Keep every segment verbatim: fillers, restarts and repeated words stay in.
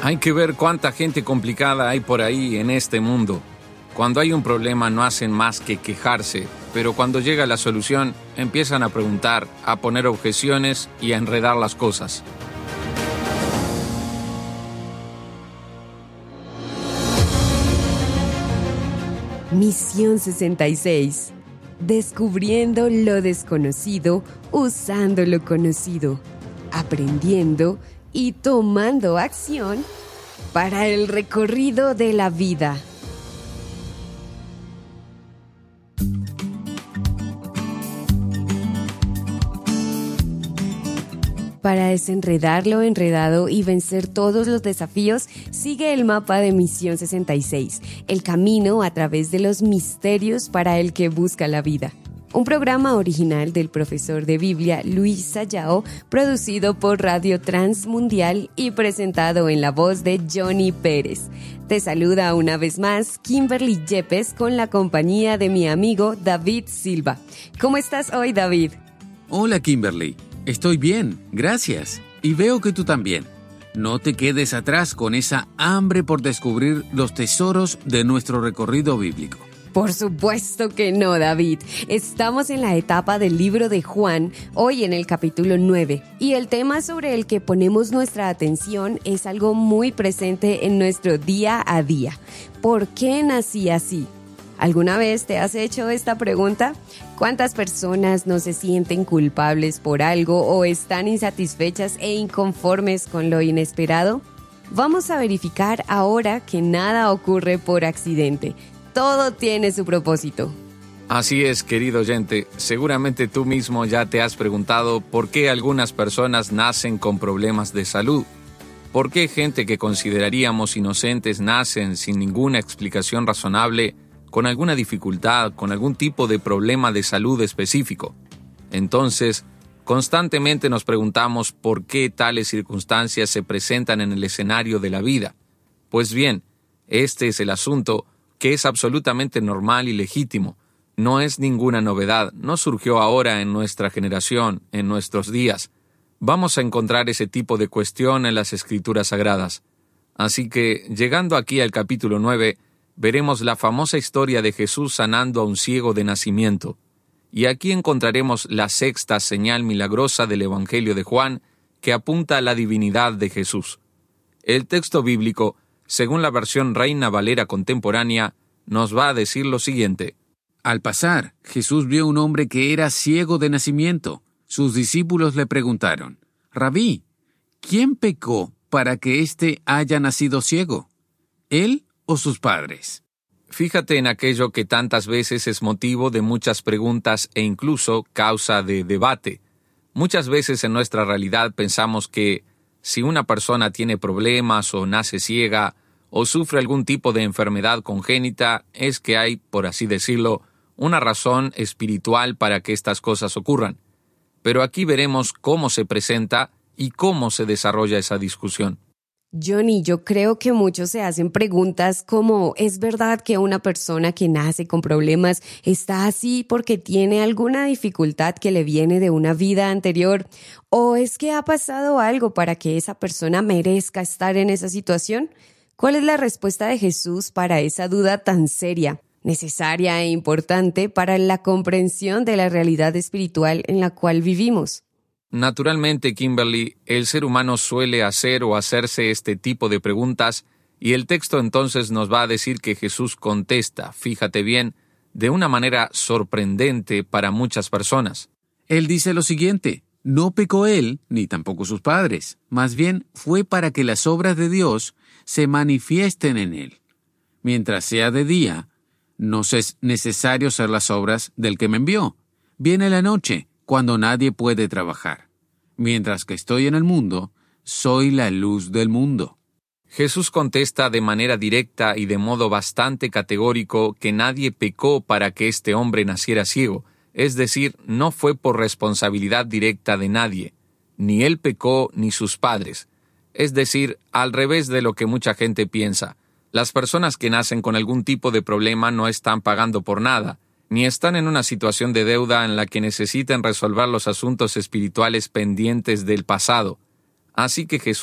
Hay que ver cuánta gente complicada hay por ahí en este mundo. Cuando hay un problema no hacen más que quejarse, pero cuando llega la solución empiezan a preguntar, a poner objeciones y a enredar las cosas. Misión sesenta y seis. Descubriendo lo desconocido, usando lo conocido, aprendiendo y tomando acción para el recorrido de la vida. Para desenredar lo enredado y vencer todos los desafíos, sigue el mapa de Misión sesenta y seis, el camino a través de los misterios para el que busca la vida. Un programa original del profesor de Biblia Luis Sayao, producido por Radio Transmundial y presentado en la voz de Johnny Pérez. Te saluda una vez más Kimberly Yepes con la compañía de mi amigo David Silva. ¿Cómo estás hoy, David? Hola, Kimberly. Estoy bien, gracias. Y veo que tú también. No te quedes atrás con esa hambre por descubrir los tesoros de nuestro recorrido bíblico. Por supuesto que no, David. Estamos en la etapa del libro de Juan, hoy en el capítulo nueve, y el tema sobre el que ponemos nuestra atención es algo muy presente en nuestro día a día. ¿Por qué nací así? ¿Alguna vez te has hecho esta pregunta? ¿Cuántas personas no se sienten culpables por algo o están insatisfechas e inconformes con lo inesperado? Vamos a verificar ahora que nada ocurre por accidente. Todo tiene su propósito. Así es, querido oyente. Seguramente tú mismo ya te has preguntado por qué algunas personas nacen con problemas de salud. ¿Por qué gente que consideraríamos inocentes nacen sin ninguna explicación razonable, con alguna dificultad, con algún tipo de problema de salud específico? Entonces, constantemente nos preguntamos por qué tales circunstancias se presentan en el escenario de la vida. Pues bien, este es el asunto, que es absolutamente normal y legítimo. No es ninguna novedad, no surgió ahora en nuestra generación, en nuestros días. Vamos a encontrar ese tipo de cuestión en las Escrituras Sagradas. Así que, llegando aquí al capítulo nueve, veremos la famosa historia de Jesús sanando a un ciego de nacimiento. Y aquí encontraremos la sexta señal milagrosa del Evangelio de Juan, que apunta a la divinidad de Jesús. El texto bíblico, según la versión Reina Valera contemporánea, nos va a decir lo siguiente. Al pasar, Jesús vio un hombre que era ciego de nacimiento. Sus discípulos le preguntaron, «Rabí, ¿quién pecó para que éste haya nacido ciego? ¿Él o sus padres?» Fíjate en aquello que tantas veces es motivo de muchas preguntas e incluso causa de debate. Muchas veces en nuestra realidad pensamos que si una persona tiene problemas o nace ciega o sufre algún tipo de enfermedad congénita, es que hay, por así decirlo, una razón espiritual para que estas cosas ocurran. Pero aquí veremos cómo se presenta y cómo se desarrolla esa discusión. Johnny, yo creo que muchos se hacen preguntas como, ¿es verdad que una persona que nace con problemas está así porque tiene alguna dificultad que le viene de una vida anterior? ¿O es que ha pasado algo para que esa persona merezca estar en esa situación? ¿Cuál es la respuesta de Jesús para esa duda tan seria, necesaria e importante para la comprensión de la realidad espiritual en la cual vivimos? Naturalmente, Kimberly, el ser humano suele hacer o hacerse este tipo de preguntas y el texto entonces nos va a decir que Jesús contesta, fíjate bien, de una manera sorprendente para muchas personas. Él dice lo siguiente, no pecó él, ni tampoco sus padres, más bien fue para que las obras de Dios se manifiesten en él. Mientras sea de día, no es necesario hacer las obras del que me envió. Viene la noche, cuando nadie puede trabajar. Mientras que estoy en el mundo, soy la luz del mundo. Jesús contesta de manera directa y de modo bastante categórico que nadie pecó para que este hombre naciera ciego, es decir, no fue por responsabilidad directa de nadie, ni él pecó ni sus padres. Es decir, al revés de lo que mucha gente piensa. Las personas que nacen con algún tipo de problema no están pagando por nada, ni están en una situación de deuda en la que necesitan resolver los asuntos espirituales pendientes del pasado. Así que Jesús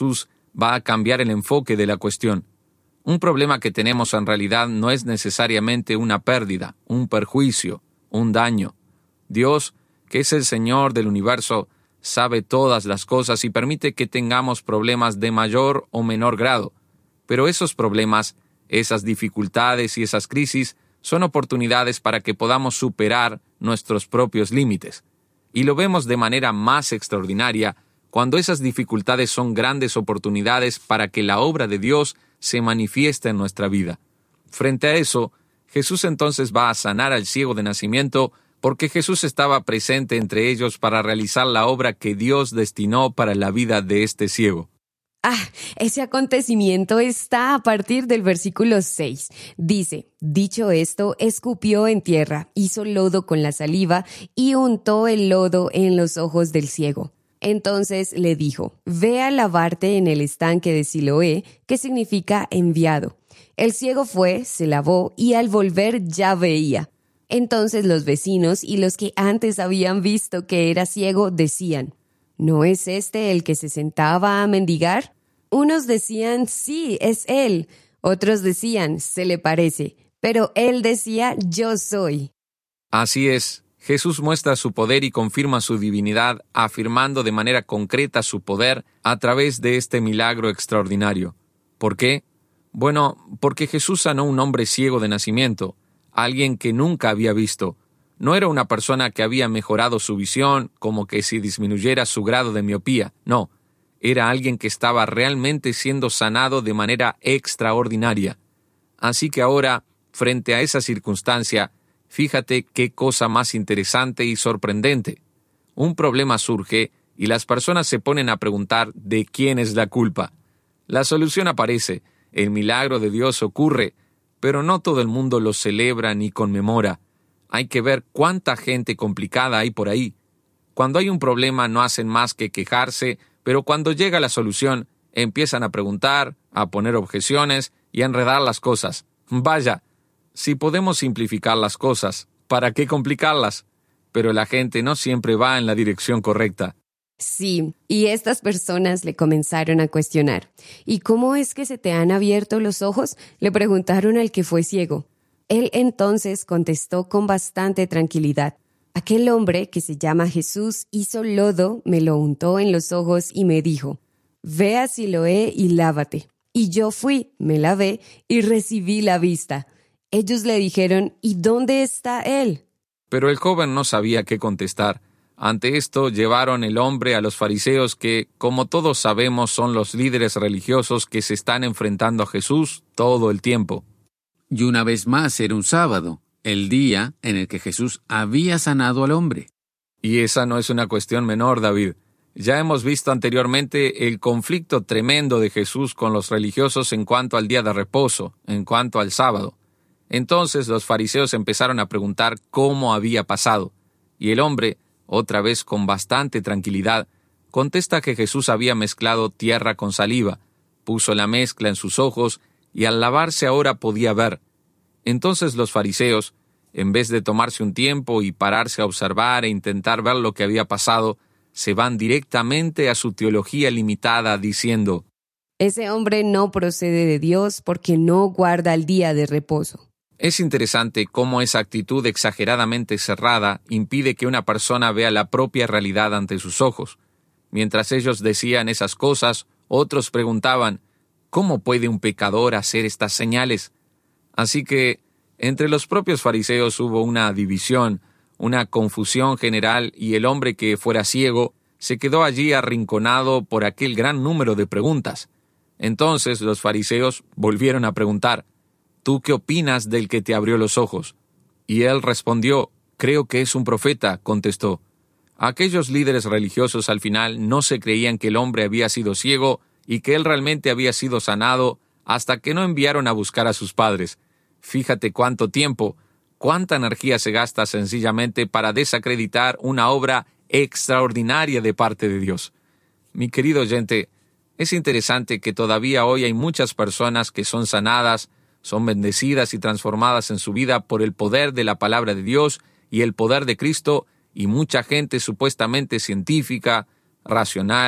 va a cambiar el enfoque de la cuestión. Un problema que tenemos en realidad no es necesariamente una pérdida, un perjuicio, un daño. Dios, que es el Señor del universo, sabe todas las cosas y permite que tengamos problemas de mayor o menor grado. Pero esos problemas, esas dificultades y esas crisis son oportunidades para que podamos superar nuestros propios límites. Y lo vemos de manera más extraordinaria cuando esas dificultades son grandes oportunidades para que la obra de Dios se manifieste en nuestra vida. Frente a eso, Jesús entonces va a sanar al ciego de nacimiento porque Jesús estaba presente entre ellos para realizar la obra que Dios destinó para la vida de este ciego. Ah, ese acontecimiento está a partir del versículo seis. Dice, dicho esto, escupió en tierra, hizo lodo con la saliva y untó el lodo en los ojos del ciego. Entonces le dijo, ve a lavarte en el estanque de Siloé, que significa enviado. El ciego fue, se lavó y al volver ya veía. Entonces los vecinos y los que antes habían visto que era ciego decían, ¿no es este el que se sentaba a mendigar? Unos decían, sí, es él. Otros decían, se le parece. Pero él decía, yo soy. Así es. Jesús muestra su poder y confirma su divinidad, afirmando de manera concreta su poder a través de este milagro extraordinario. ¿Por qué? Bueno, porque Jesús sanó a un hombre ciego de nacimiento, alguien que nunca había visto. No era una persona que había mejorado su visión, como que si disminuyera su grado de miopía. No, era alguien que estaba realmente siendo sanado de manera extraordinaria. Así que ahora, frente a esa circunstancia, fíjate qué cosa más interesante y sorprendente. Un problema surge y las personas se ponen a preguntar de quién es la culpa. La solución aparece, el milagro de Dios ocurre, pero no todo el mundo lo celebra ni conmemora. Hay que ver cuánta gente complicada hay por ahí. Cuando hay un problema no hacen más que quejarse, pero cuando llega la solución, empiezan a preguntar, a poner objeciones y a enredar las cosas. Vaya, si podemos simplificar las cosas, ¿para qué complicarlas? Pero la gente no siempre va en la dirección correcta. Sí, y estas personas le comenzaron a cuestionar. ¿Y cómo es que se te han abierto los ojos?, le preguntaron al que fue ciego. Él entonces contestó con bastante tranquilidad. Aquel hombre que se llama Jesús hizo lodo, me lo untó en los ojos y me dijo, ve a Siloé y lávate. Y yo fui, me lavé y recibí la vista. Ellos le dijeron, ¿y dónde está él? Pero el joven no sabía qué contestar. Ante esto llevaron el hombre a los fariseos que, como todos sabemos, son los líderes religiosos que se están enfrentando a Jesús todo el tiempo. Y una vez más era un sábado, el día en el que Jesús había sanado al hombre. Y esa no es una cuestión menor, David. Ya hemos visto anteriormente el conflicto tremendo de Jesús con los religiosos en cuanto al día de reposo, en cuanto al sábado. Entonces los fariseos empezaron a preguntar cómo había pasado, y el hombre, otra vez con bastante tranquilidad, contesta que Jesús había mezclado tierra con saliva, puso la mezcla en sus ojos y al lavarse ahora podía ver. Entonces los fariseos, en vez de tomarse un tiempo y pararse a observar e intentar ver lo que había pasado, se van directamente a su teología limitada diciendo, ese hombre no procede de Dios porque no guarda el día de reposo. Es interesante cómo esa actitud exageradamente cerrada impide que una persona vea la propia realidad ante sus ojos. Mientras ellos decían esas cosas, otros preguntaban, ¿cómo puede un pecador hacer estas señales? Así que, entre los propios fariseos hubo una división, una confusión general, y el hombre que fuera ciego se quedó allí arrinconado por aquel gran número de preguntas. Entonces los fariseos volvieron a preguntar, ¿tú qué opinas del que te abrió los ojos? Y él respondió, creo que es un profeta, contestó. Aquellos líderes religiosos al final no se creían que el hombre había sido ciego y que él realmente había sido sanado hasta que no enviaron a buscar a sus padres. Fíjate cuánto tiempo, cuánta energía se gasta sencillamente para desacreditar una obra extraordinaria de parte de Dios. Mi querido oyente, es interesante que todavía hoy hay muchas personas que son sanadas, son bendecidas y transformadas en su vida por el poder de la palabra de Dios y el poder de Cristo, y mucha gente supuestamente científica, racional,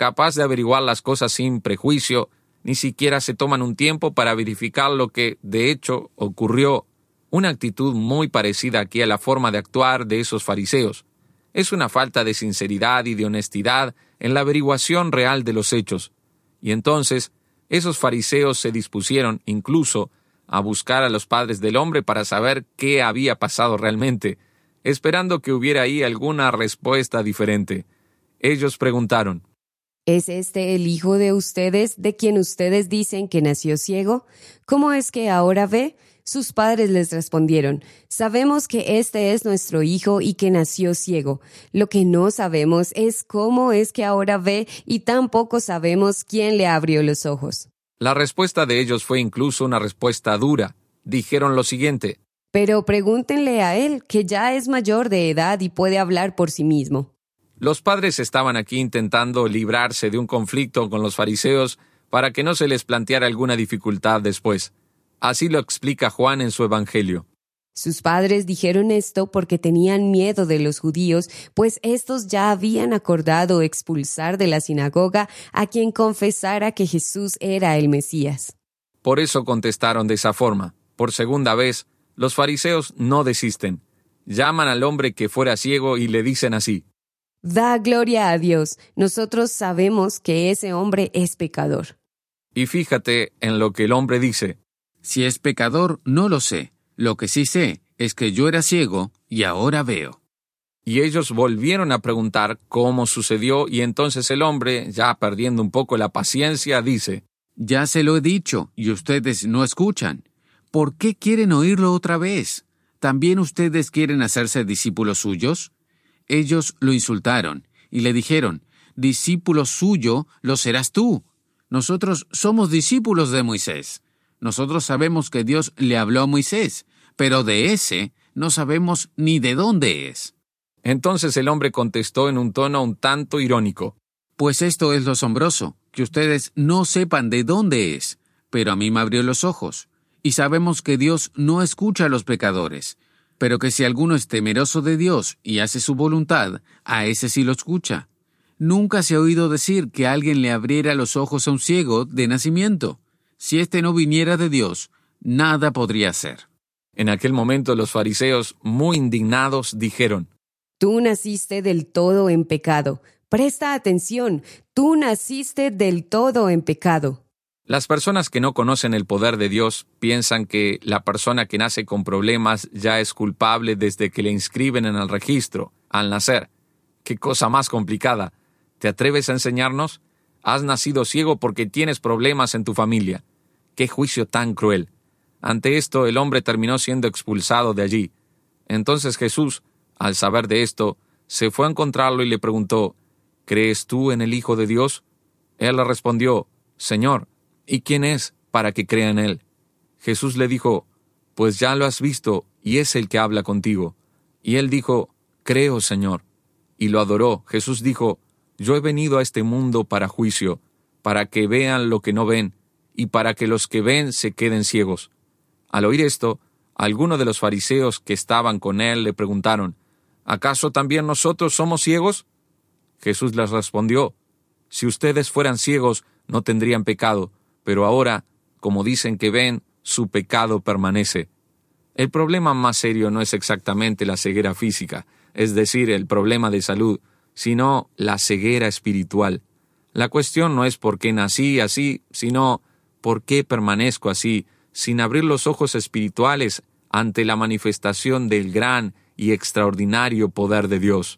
capaz de averiguar las cosas sin prejuicio, ni siquiera se toman un tiempo para verificar lo que, de hecho, ocurrió. Una actitud muy parecida aquí a la forma de actuar de esos fariseos. Es una falta de sinceridad y de honestidad en la averiguación real de los hechos. Y entonces, esos fariseos se dispusieron, incluso, a buscar a los padres del hombre para saber qué había pasado realmente, esperando que hubiera ahí alguna respuesta diferente. Ellos preguntaron: ¿Es este el hijo de ustedes, de quien ustedes dicen que nació ciego? ¿Cómo es que ahora ve? Sus padres les respondieron: sabemos que este es nuestro hijo y que nació ciego. Lo que no sabemos es cómo es que ahora ve, y tampoco sabemos quién le abrió los ojos. La respuesta de ellos fue incluso una respuesta dura. Dijeron lo siguiente: pero pregúntenle a él, que ya es mayor de edad y puede hablar por sí mismo. Los padres estaban aquí intentando librarse de un conflicto con los fariseos para que no se les planteara alguna dificultad después. Así lo explica Juan en su Evangelio. Sus padres dijeron esto porque tenían miedo de los judíos, pues estos ya habían acordado expulsar de la sinagoga a quien confesara que Jesús era el Mesías. Por eso contestaron de esa forma. Por segunda vez, los fariseos no desisten. Llaman al hombre que fuera ciego y le dicen así: da gloria a Dios, nosotros sabemos que ese hombre es pecador. Y fíjate en lo que el hombre dice: si es pecador, no lo sé. Lo que sí sé es que yo era ciego y ahora veo. Y ellos volvieron a preguntar cómo sucedió, y entonces el hombre, ya perdiendo un poco la paciencia, dice: ya se lo he dicho y ustedes no escuchan. ¿Por qué quieren oírlo otra vez? ¿También ustedes quieren hacerse discípulos suyos? Ellos lo insultaron y le dijeron: discípulo suyo lo serás tú. Nosotros somos discípulos de Moisés. Nosotros sabemos que Dios le habló a Moisés, pero de ese no sabemos ni de dónde es. Entonces el hombre contestó en un tono un tanto irónico: pues esto es lo asombroso, que ustedes no sepan de dónde es, pero a mí me abrió los ojos. Y sabemos que Dios no escucha a los pecadores, pero que si alguno es temeroso de Dios y hace su voluntad, a ese sí lo escucha. Nunca se ha oído decir que alguien le abriera los ojos a un ciego de nacimiento. Si éste no viniera de Dios, nada podría hacer. En aquel momento los fariseos, muy indignados, dijeron: tú naciste del todo en pecado. Presta atención, tú naciste del todo en pecado. Las personas que no conocen el poder de Dios piensan que la persona que nace con problemas ya es culpable desde que le inscriben en el registro, al nacer. ¡Qué cosa más complicada! ¿Te atreves a enseñarnos? Has nacido ciego porque tienes problemas en tu familia. ¡Qué juicio tan cruel! Ante esto, el hombre terminó siendo expulsado de allí. Entonces Jesús, al saber de esto, se fue a encontrarlo y le preguntó: ¿crees tú en el Hijo de Dios? Él le respondió: Señor, ¿y quién es para que crea en él? Jesús le dijo: pues ya lo has visto, y es el que habla contigo. Y él dijo: creo, Señor. Y lo adoró. Jesús dijo: yo he venido a este mundo para juicio, para que vean lo que no ven, y para que los que ven se queden ciegos. Al oír esto, algunos de los fariseos que estaban con él le preguntaron: ¿acaso también nosotros somos ciegos? Jesús les respondió: si ustedes fueran ciegos, no tendrían pecado, pero ahora, como dicen que ven, su pecado permanece. El problema más serio no es exactamente la ceguera física, es decir, el problema de salud, sino la ceguera espiritual. La cuestión no es por qué nací así, sino por qué permanezco así, sin abrir los ojos espirituales ante la manifestación del gran y extraordinario poder de Dios.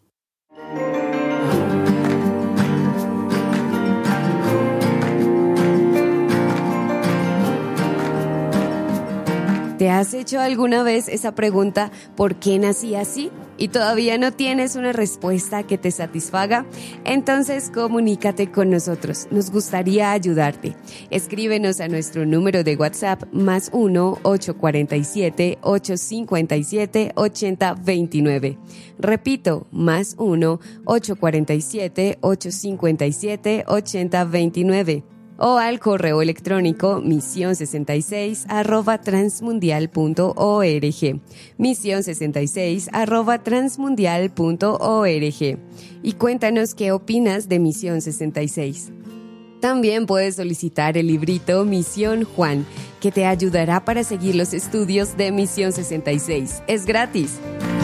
¿Te has hecho alguna vez esa pregunta: ¿por qué nací así? ¿Y todavía no tienes una respuesta que te satisfaga? Entonces comunícate con nosotros, nos gustaría ayudarte. Escríbenos a nuestro número de WhatsApp más uno ocho cuatro siete ocho cinco siete ocho cero dos nueve. Repito, más uno ocho cuatro siete ocho cinco siete ocho cero dos nueve. o al correo electrónico misión sesenta y seis arroba transmundial punto org, misión sesenta y seis arroba transmundial punto org, y cuéntanos qué opinas de Misión sesenta y seis. También puedes solicitar el librito Misión Juan, que te ayudará para seguir los estudios de Misión sesenta y seis. Es gratis.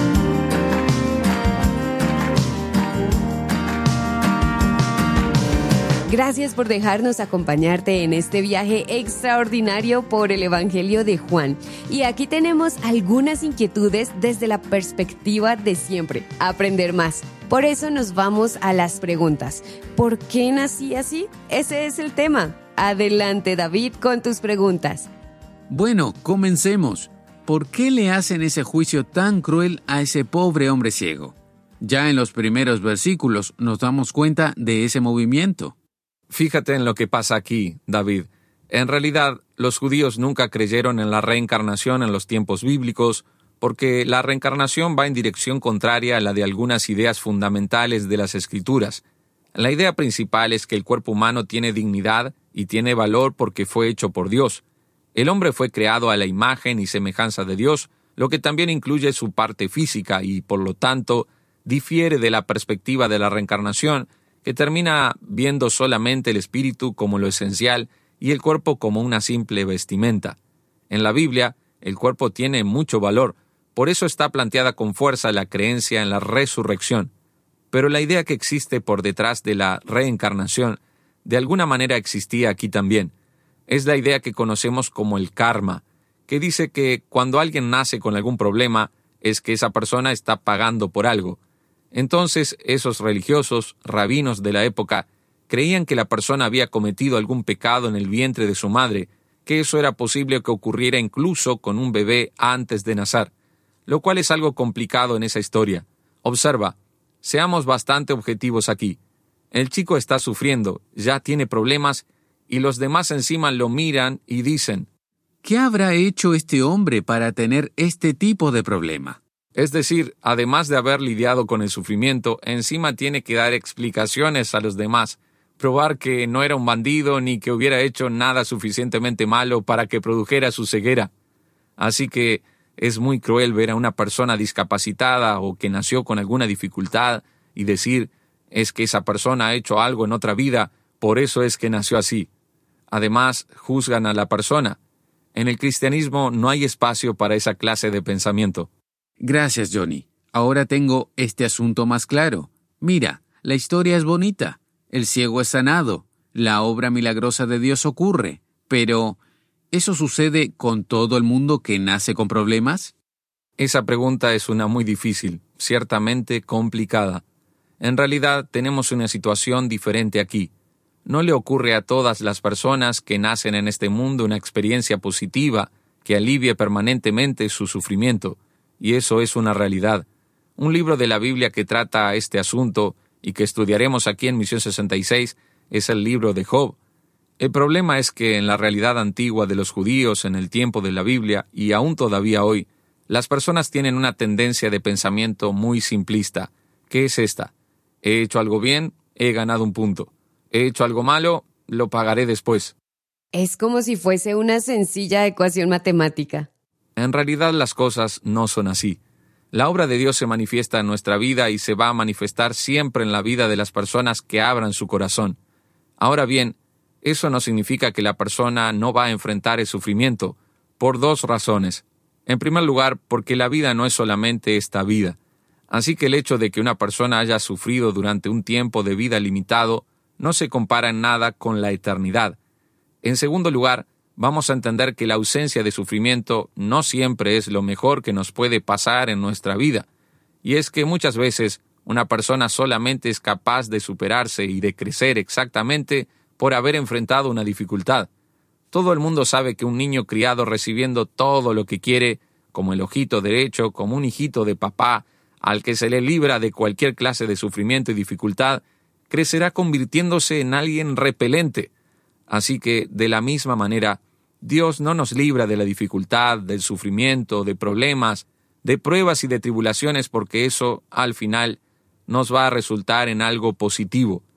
Gracias por dejarnos acompañarte en este viaje extraordinario por el Evangelio de Juan. Y aquí tenemos algunas inquietudes desde la perspectiva de siempre, aprender más. Por eso nos vamos a las preguntas. ¿Por qué nací así? Ese es el tema. Adelante, David, con tus preguntas. Bueno, comencemos. ¿Por qué le hacen ese juicio tan cruel a ese pobre hombre ciego? Ya en los primeros versículos nos damos cuenta de ese movimiento. Fíjate en lo que pasa aquí, David. En realidad, los judíos nunca creyeron en la reencarnación en los tiempos bíblicos, porque la reencarnación va en dirección contraria a la de algunas ideas fundamentales de las Escrituras. La idea principal es que el cuerpo humano tiene dignidad y tiene valor porque fue hecho por Dios. El hombre fue creado a la imagen y semejanza de Dios, lo que también incluye su parte física y, por lo tanto, difiere de la perspectiva de la reencarnación, que termina viendo solamente el espíritu como lo esencial y el cuerpo como una simple vestimenta. En la Biblia, el cuerpo tiene mucho valor, por eso está planteada con fuerza la creencia en la resurrección. Pero la idea que existe por detrás de la reencarnación, de alguna manera existía aquí también. Es la idea que conocemos como el karma, que dice que cuando alguien nace con algún problema, es que esa persona está pagando por algo. Entonces, esos religiosos, rabinos de la época, creían que la persona había cometido algún pecado en el vientre de su madre, que eso era posible que ocurriera incluso con un bebé antes de nacer, lo cual es algo complicado en esa historia. Observa, seamos bastante objetivos aquí. El chico está sufriendo, ya tiene problemas, y los demás encima lo miran y dicen, ¿qué habrá hecho este hombre para tener este tipo de problema? Es decir, además de haber lidiado con el sufrimiento, encima tiene que dar explicaciones a los demás, probar que no era un bandido ni que hubiera hecho nada suficientemente malo para que produjera su ceguera. Así que es muy cruel ver a una persona discapacitada o que nació con alguna dificultad y decir, es que esa persona ha hecho algo en otra vida, por eso es que nació así. Además, juzgan a la persona. En el cristianismo no hay espacio para esa clase de pensamiento. Gracias, Johnny. Ahora tengo este asunto más claro. Mira, la historia es bonita. El ciego es sanado. La obra milagrosa de Dios ocurre. Pero, ¿eso sucede con todo el mundo que nace con problemas? Esa pregunta es una muy difícil, ciertamente complicada. En realidad, tenemos una situación diferente aquí. No le ocurre a todas las personas que nacen en este mundo una experiencia positiva que alivie permanentemente su sufrimiento. Y eso es una realidad. Un libro de la Biblia que trata este asunto y que estudiaremos aquí en Misión sesenta y seis es el libro de Job. El problema es que en la realidad antigua de los judíos en el tiempo de la Biblia y aún todavía hoy, las personas tienen una tendencia de pensamiento muy simplista. ¿Qué es esta? He hecho algo bien, he ganado un punto. He hecho algo malo, lo pagaré después. Es como si fuese una sencilla ecuación matemática. En realidad las cosas no son así. La obra de Dios se manifiesta en nuestra vida y se va a manifestar siempre en la vida de las personas que abran su corazón. Ahora bien, eso no significa que la persona no va a enfrentar el sufrimiento, por dos razones. En primer lugar, porque la vida no es solamente esta vida. Así que el hecho de que una persona haya sufrido durante un tiempo de vida limitado no se compara en nada con la eternidad. En segundo lugar, vamos a entender que la ausencia de sufrimiento no siempre es lo mejor que nos puede pasar en nuestra vida. Y es que muchas veces una persona solamente es capaz de superarse y de crecer exactamente por haber enfrentado una dificultad. Todo el mundo sabe que un niño criado recibiendo todo lo que quiere, como el ojito derecho, como un hijito de papá, al que se le libra de cualquier clase de sufrimiento y dificultad, crecerá convirtiéndose en alguien repelente. Así que, de la misma manera, Dios no nos libra de la dificultad, del sufrimiento, de problemas, de pruebas y de tribulaciones, porque eso, al final, nos va a resultar en algo positivo.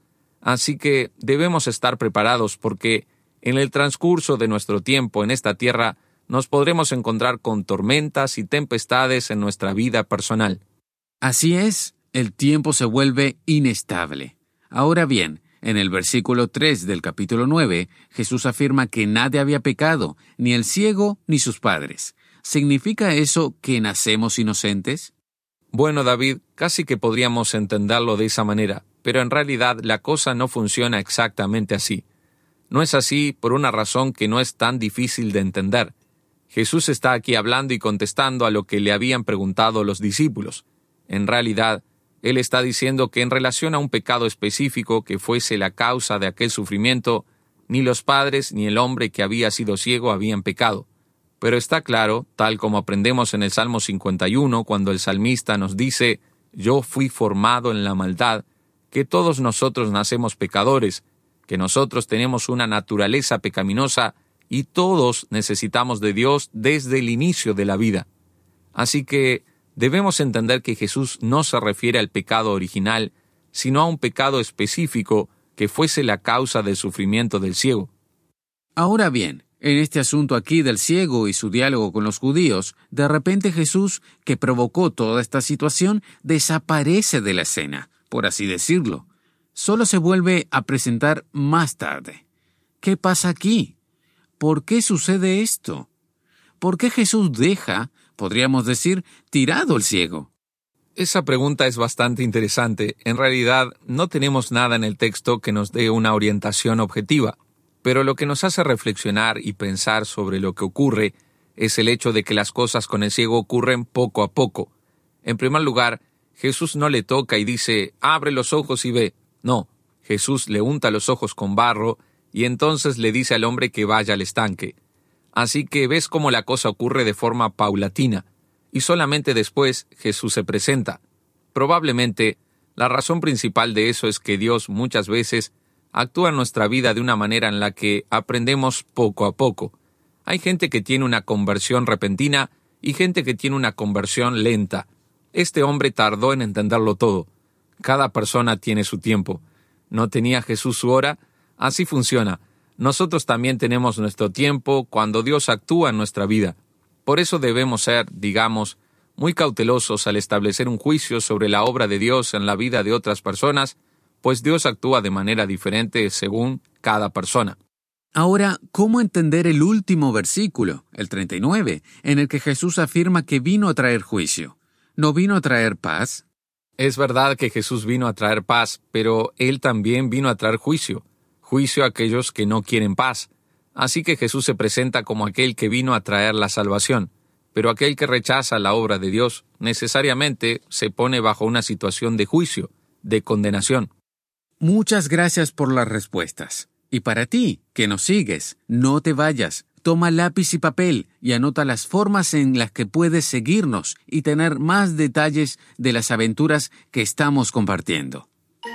Así que debemos estar preparados porque en el transcurso de nuestro tiempo en esta tierra nos podremos encontrar con tormentas y tempestades en nuestra vida personal. Así es, el tiempo se vuelve inestable. Ahora bien, en el versículo tres del capítulo nueve, Jesús afirma que nadie había pecado, ni el ciego ni sus padres. ¿Significa eso que nacemos inocentes? Bueno, David, casi que podríamos entenderlo de esa manera, pero en realidad la cosa no funciona exactamente así. No es así por una razón que no es tan difícil de entender. Jesús está aquí hablando y contestando a lo que le habían preguntado los discípulos. En realidad, Él está diciendo que en relación a un pecado específico que fuese la causa de aquel sufrimiento, ni los padres ni el hombre que había sido ciego habían pecado. Pero está claro, tal como aprendemos en el Salmo cincuenta y uno, cuando el salmista nos dice, «Yo fui formado en la maldad», que todos nosotros nacemos pecadores, que nosotros tenemos una naturaleza pecaminosa y todos necesitamos de Dios desde el inicio de la vida. Así que debemos entender que Jesús no se refiere al pecado original, sino a un pecado específico que fuese la causa del sufrimiento del ciego. Ahora bien, en este asunto aquí del ciego y su diálogo con los judíos, de repente Jesús, que provocó toda esta situación, desaparece de la escena, por así decirlo. Solo se vuelve a presentar más tarde. ¿Qué pasa aquí? ¿Por qué sucede esto? ¿Por qué Jesús deja, podríamos decir, tirado el ciego? Esa pregunta es bastante interesante. En realidad, no tenemos nada en el texto que nos dé una orientación objetiva, pero lo que nos hace reflexionar y pensar sobre lo que ocurre es el hecho de que las cosas con el ciego ocurren poco a poco. En primer lugar, Jesús no le toca y dice, abre los ojos y ve. No, Jesús le unta los ojos con barro y entonces le dice al hombre que vaya al estanque. Así que ves cómo la cosa ocurre de forma paulatina, y solamente después Jesús se presenta. Probablemente, la razón principal de eso es que Dios muchas veces actúa en nuestra vida de una manera en la que aprendemos poco a poco. Hay gente que tiene una conversión repentina y gente que tiene una conversión lenta. Este hombre tardó en entenderlo todo. Cada persona tiene su tiempo. ¿No tenía Jesús su hora? Así funciona. Nosotros también tenemos nuestro tiempo cuando Dios actúa en nuestra vida. Por eso debemos ser, digamos, muy cautelosos al establecer un juicio sobre la obra de Dios en la vida de otras personas, pues Dios actúa de manera diferente según cada persona. Ahora, ¿cómo entender el último versículo, el treinta y nueve, en el que Jesús afirma que vino a traer juicio? ¿No vino a traer paz? Es verdad que Jesús vino a traer paz, pero Él también vino a traer juicio. Juicio a aquellos que no quieren paz. Así que Jesús se presenta como aquel que vino a traer la salvación. Pero aquel que rechaza la obra de Dios necesariamente se pone bajo una situación de juicio, de condenación. Muchas gracias por las respuestas. Y para ti, que nos sigues, no te vayas. Toma lápiz y papel y anota las formas en las que puedes seguirnos y tener más detalles de las aventuras que estamos compartiendo.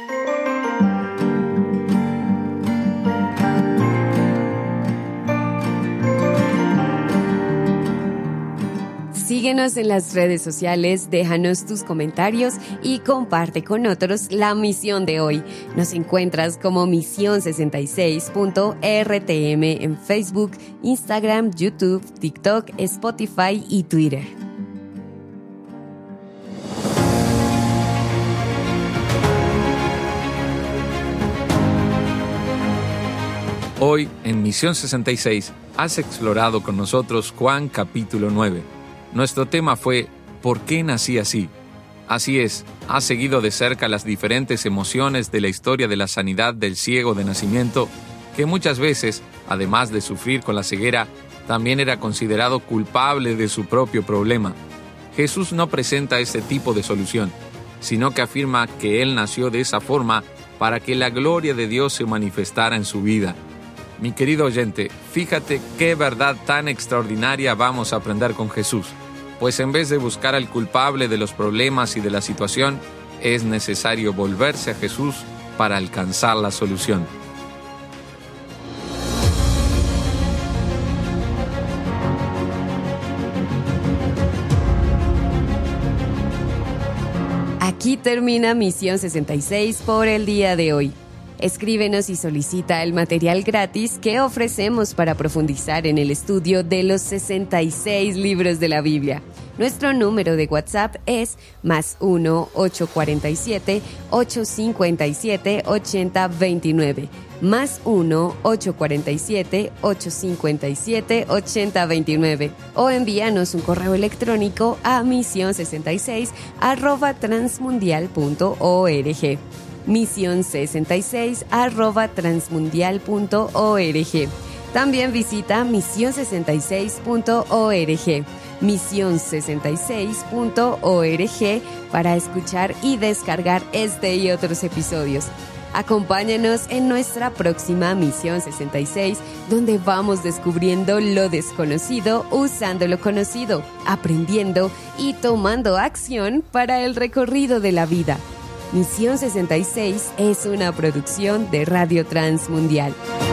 Síguenos en las redes sociales, déjanos tus comentarios y comparte con otros la misión de hoy. Nos encuentras como misión sesenta y seis punto R T M en Facebook, Instagram, YouTube, TikTok, Spotify y Twitter. Hoy, en Misión sesenta y seis, has explorado con nosotros Juan capítulo nueve. Nuestro tema fue ¿por qué nací así? Así es, has seguido de cerca las diferentes emociones de la historia de la sanidad del ciego de nacimiento, que muchas veces, además de sufrir con la ceguera, también era considerado culpable de su propio problema. Jesús no presenta ese tipo de solución, sino que afirma que Él nació de esa forma para que la gloria de Dios se manifestara en su vida. Mi querido oyente, fíjate qué verdad tan extraordinaria vamos a aprender con Jesús, pues en vez de buscar al culpable de los problemas y de la situación, es necesario volverse a Jesús para alcanzar la solución. Aquí termina Misión sesenta y seis por el día de hoy. Escríbenos y solicita el material gratis que ofrecemos para profundizar en el estudio de los sesenta y seis libros de la Biblia. Nuestro número de WhatsApp es más uno ocho cuatro siete, ocho cinco siete, ocho cero dos nueve. Más uno ocho cuatro siete, ocho cinco siete, ocho cero dos nueve. O envíanos un correo electrónico a misión sesenta y seis arroba transmundial punto org. misión sesenta y seis arroba transmundial punto org. También visita misión sesenta y seis punto org. misión sesenta y seis punto org para escuchar y descargar este y otros episodios. Acompáñanos en nuestra próxima Misión sesenta y seis, donde vamos descubriendo lo desconocido usando lo conocido, aprendiendo y tomando acción para el recorrido de la vida. Misión sesenta y seis es una producción de Radio Transmundial.